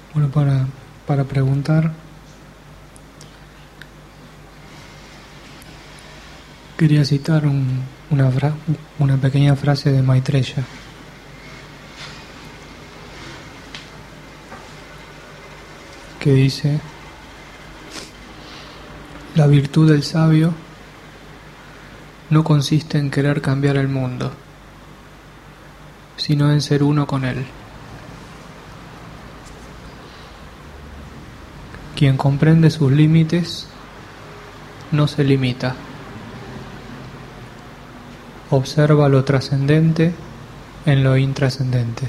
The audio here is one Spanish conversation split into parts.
Bueno, para preguntar, quería citar una pequeña frase de Maitreya. Que dice: la virtud del sabio no consiste en querer cambiar el mundo, sino en ser uno con él. Quien comprende sus límites no se limita. Observa lo trascendente en lo intrascendente.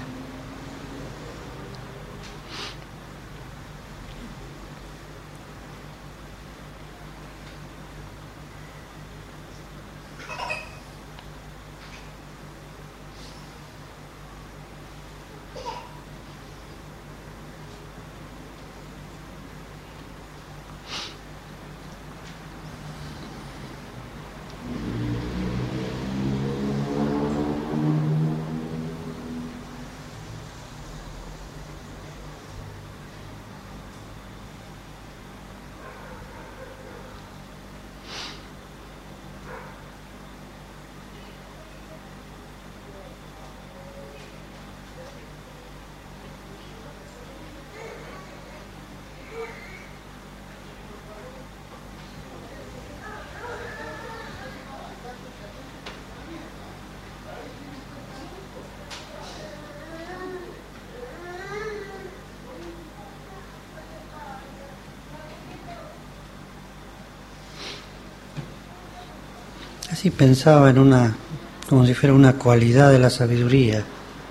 Así pensaba como si fuera una cualidad de la sabiduría.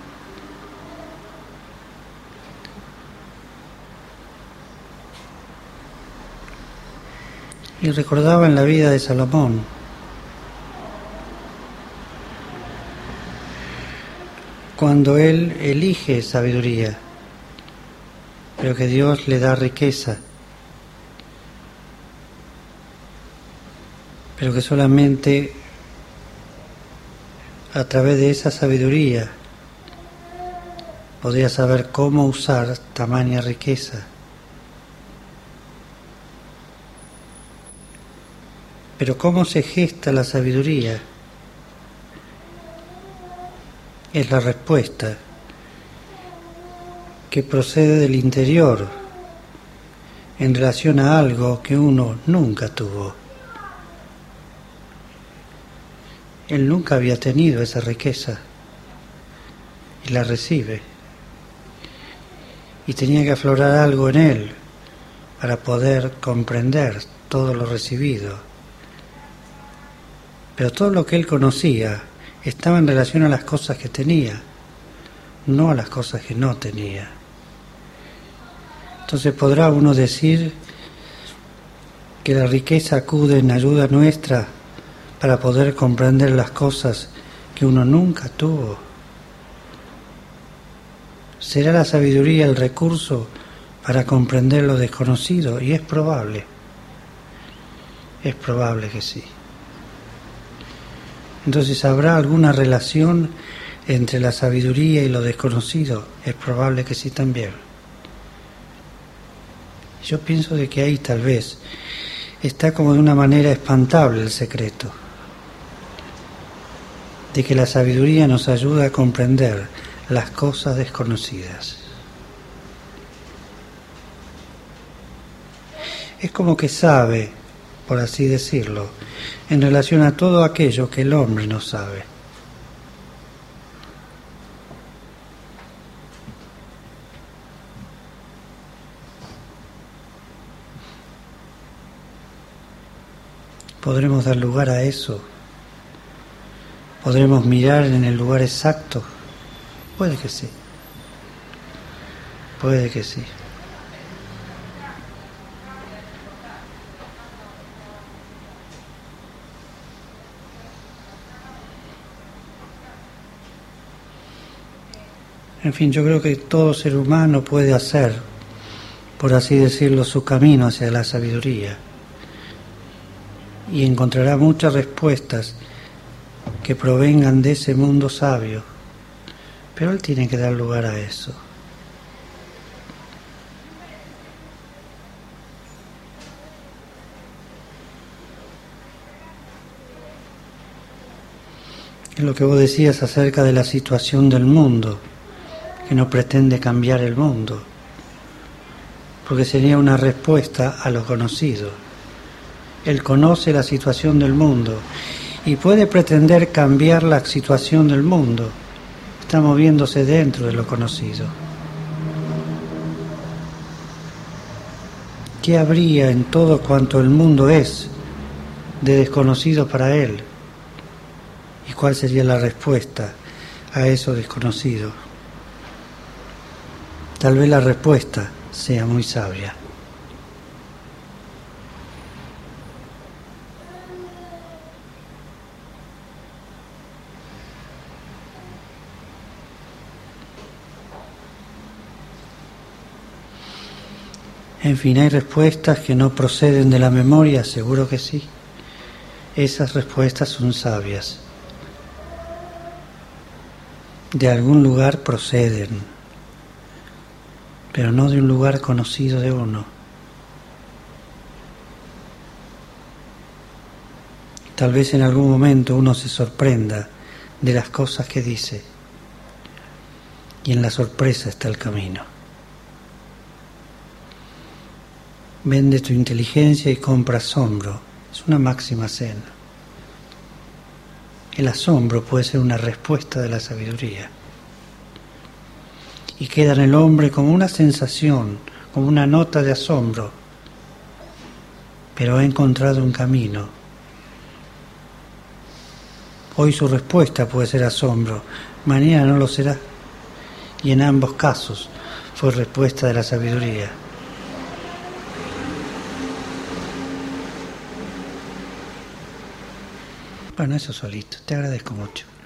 Y recordaba en la vida de Salomón, cuando él elige sabiduría, pero que Dios le da riqueza, pero que solamente a través de esa sabiduría podía saber cómo usar tamaña riqueza. Pero ¿cómo se gesta la sabiduría? Es la respuesta que procede del interior en relación a algo que uno nunca tuvo. Él nunca había tenido esa riqueza y la recibe. Y tenía que aflorar algo en él para poder comprender todo lo recibido. Pero todo lo que él conocía estaba en relación a las cosas que tenía, no a las cosas que no tenía. Entonces podrá uno decir que la riqueza acude en ayuda nuestra para poder comprender las cosas que uno nunca tuvo. ¿Será la sabiduría el recurso para comprender lo desconocido? Y es probable que sí. Entonces, ¿habrá alguna relación entre la sabiduría y lo desconocido? Es probable que sí también. Yo pienso de que ahí tal vez está como de una manera espantable el secreto, de que la sabiduría nos ayuda a comprender las cosas desconocidas. Es como que sabe, por así decirlo, en relación a todo aquello que el hombre no sabe. ¿Podremos dar lugar a eso? ¿Podremos mirar en el lugar exacto? Puede que sí. Puede que sí. En fin, yo creo que todo ser humano puede hacer, por así decirlo, su camino hacia la sabiduría y encontrará muchas respuestas que provengan de ese mundo sabio, pero él tiene que dar lugar a eso. Es lo que vos decías acerca de la situación del mundo, que no pretende cambiar el mundo, porque sería una respuesta a lo conocido. Él conoce la situación del mundo y puede pretender cambiar la situación del mundo. Está moviéndose dentro de lo conocido. ¿Qué habría en todo cuanto el mundo es de desconocido para él? ¿Y cuál sería la respuesta a eso desconocido? Tal vez la respuesta sea muy sabia. En fin, hay respuestas que no proceden de la memoria, seguro que sí. Esas respuestas son sabias. De algún lugar proceden, pero no de un lugar conocido de uno. Tal vez en algún momento uno se sorprenda de las cosas que dice, y en la sorpresa está el camino. Vende tu inteligencia y compra asombro. Es una máxima zen. El asombro puede ser una respuesta de la sabiduría. Y queda en el hombre como una sensación, como una nota de asombro. Pero ha encontrado un camino. Hoy su respuesta puede ser asombro, mañana no lo será. Y en ambos casos fue respuesta de la sabiduría. Bueno, eso solito. Te agradezco mucho.